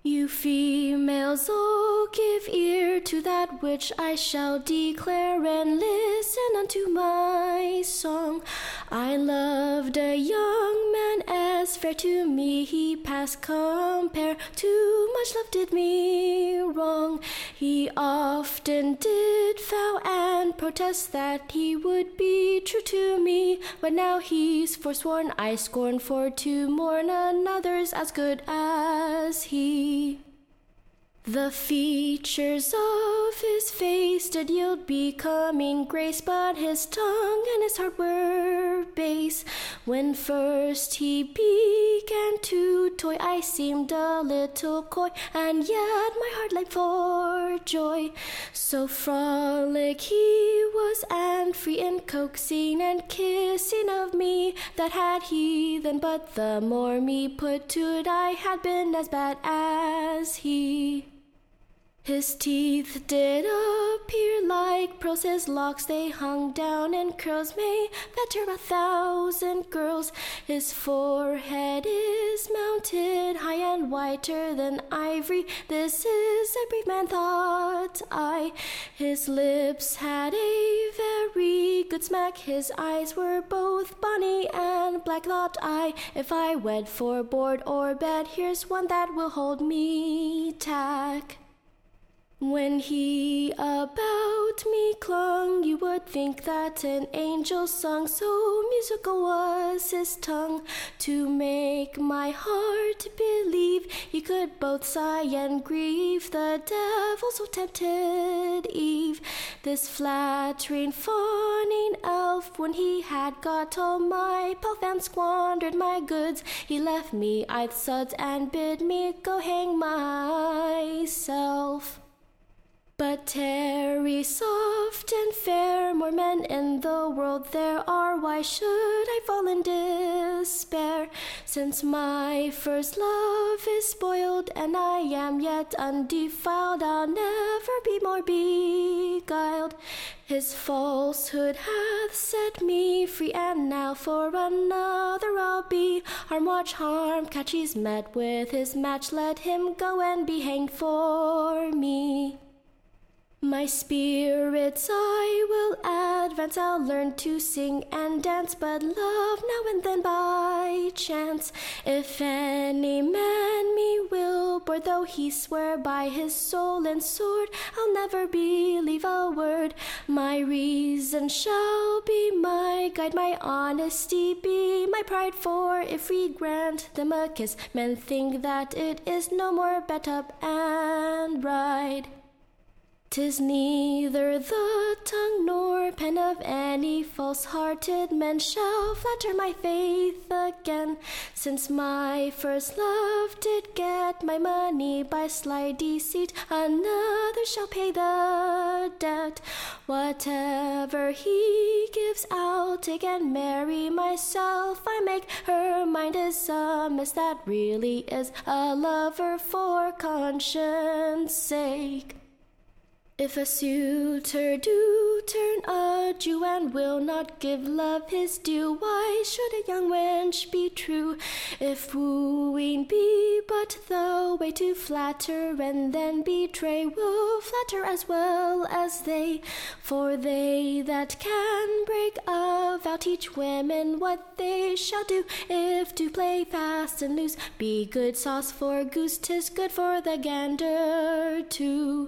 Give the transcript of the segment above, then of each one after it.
You females, oh, give ear to that which I shall declare, and listen unto my song. I loved a young man as fair to me he past compare. Too much love did me wrong. He often did vow and protest that he would be true to me, but now he's forsworn. I scorn for to mourn another's as good as he. The features of his face did yield becoming grace, but his tongue and his heart were base. When first he began to toy, I seemed a little coy, and yet my heart leaped for joy. So frolic he was and free in coaxing and kissing of me, that had he then but the more me put to't, I had been as bad as he. His teeth did appear like pearls, his locks they hung down in curls, may better 1,000 girls. His forehead is mounted high and whiter than ivory. This is a brave man, thought I. His lips had a very good smack, his eyes were both bonny and black, thought I. If I wed for board or bed, here's one that will hold me tack. When he about me clung, you would think that an angel sung, so musical was his tongue, to make my heart believe he could both sigh and grieve. The devil so tempted Eve, this flattering, fawning elf. When he had got all my pelf and squandered my goods, he left me i'th suds and bid me go hang myself. But tarry soft and fair, more men in the world there are. Why should I fall in despair, since my first love is spoiled, and I am yet undefiled? I'll never be more beguiled. His falsehood hath set me free, and now for another I'll be. Harm watch harm, catch he's met with his match, let him go and be hanged for me. My spirits I will advance, I'll learn to sing and dance, but love now and then by chance. If any man me will board, though he swear by his soul and sword, I'll never believe a word. My reason shall be my guide, my honesty be my pride, for if we grant them a kiss, men think that it is no more bet up and ride. 'Tis neither the tongue nor pen of any false-hearted men shall flatter my faith again, since my first love did get my money by sly deceit. Another shall pay the debt. Whatever he gives I'll take and marry myself. I make her mind is a miss that really is a lover for conscience sake. If a suitor do turn a Jew and will not give love his due, why should a young wench be true? If wooing be but the way to flatter and then betray, will flatter as well as they. For they that can break a vow teach women what they shall do. If to play fast and loose be good sauce for goose, 'tis good for the gander too.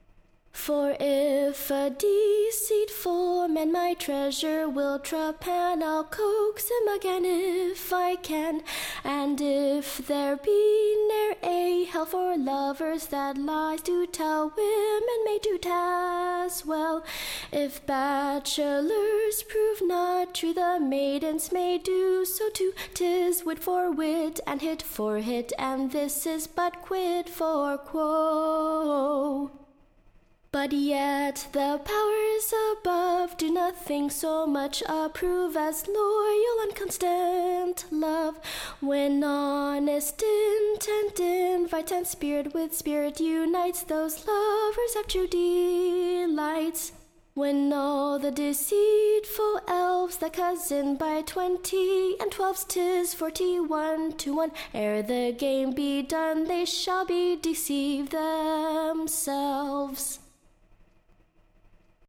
For if a deceitful man my treasure will trepan, I'll coax him again if I can. And if there be ne'er a hell for lovers that lies do tell, women may do as well. If bachelors prove not true, the maidens may do so too. 'Tis wit for wit and hit for hit, and this is but quid for quo. But yet the powers above do nothing so much approve as loyal and constant love, when honest intent invites and spirit with spirit unites. Those lovers have true delights. When all the deceitful elves that cousin by 20, and 12's 'tis 41 to 1, ere the game be done, they shall be deceived themselves.